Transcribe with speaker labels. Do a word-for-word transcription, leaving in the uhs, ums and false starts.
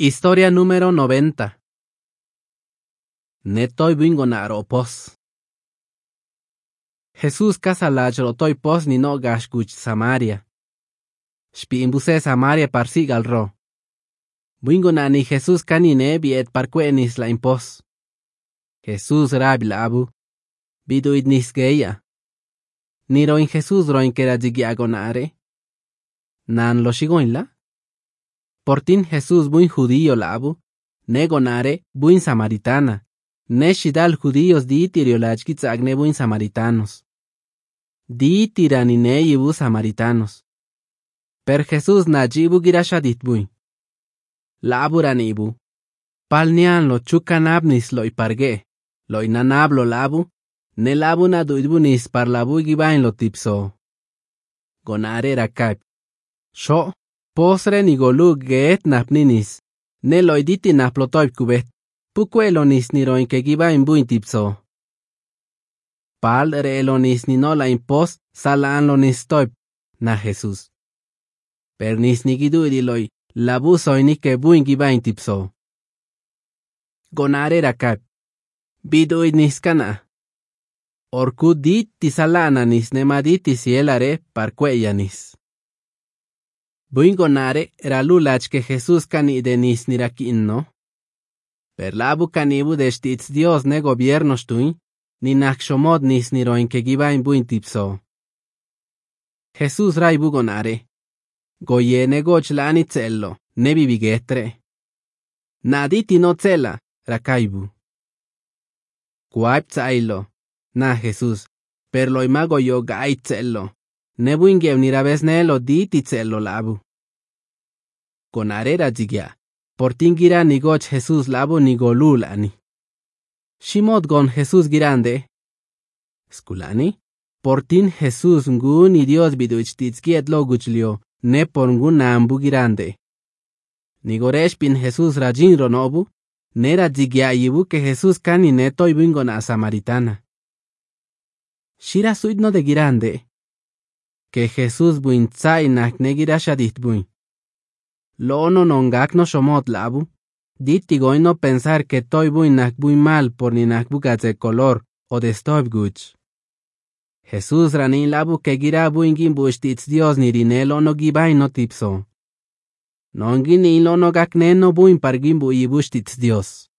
Speaker 1: Historia número noventa. Netoy bingonaro pos. Jesús casalach rotoy pos ni no gashkuch Samaria. Shpiimbuse Samaria parsigal ro. Bingonani Jesús canine biet parquenis la impos. Jesús rabi labu. Biduid nisgeia. Niro in Jesús roin kera digiagonare. Nan lo shigoinla. Portin Jesús buin judío labu, negonare buin samaritana, neshidal judíos di tiriolachkitzagne buin samaritanos. Di tiranine yibu samaritanos. Per Jesús najibu girashadit buin. Labu ranibu. Palnian lo chukanabnis lo iparge, lo inanablo labu, ne labu na duidbunis par labu gibain lo tipso. Gonare rakab. Sho. Posre ni golug geet napninis, ne loiditi naplotoib kubet, pukuelonis ni roin que giba in buin tipso. Pal reelonis ni nola in pos salaan lonis toib, na Jesús. Pernis ni giduidiloi, labu soini que buin giba in tipso. Gonare rakab. Biduid niskana. Orku dit tisalananis nemaditi sielare parqueyanis. Buingonare era lulach que Jesús cani denis nirakinno. Per labu canibu de stitz Dios ne gobierno stuin, ni nakshomod nis niroin que gibain buin tipso. Jesús rai bugonare. Goyene goch lani cello, ne bibigetre. Naditi no cela, rakaibu. Quaip zailo, na Jesús, per lo imago yo gai cello. Ne buingev nirabesnelo diti cello labu. Konarera jigya, portin gira ni goch Jesús labu ni golulani. Shimot gon Jesús girande. Skulani, portin Jesús ngu ni Dios biduichtizkiet loguchlio, ne por ngu nambu girande. Ni goreshpin Jesús rajin ronobu, nera jigya yibu que Jesús cani netoy bingona samaritana. Shira suidno de girande. Que Jesús buin tsai nak negirashadit buin. Lono nongak no shomot labu. Diti goino pensar que toy buin nak buin mal por ni nak bugatze color o de stoib guch. Jesús ranin labu que gira buin gin buistitz Dios ni rine lono gibai no tipso. Nongin ni lono gakne no buin par gin bui buistitz Dios.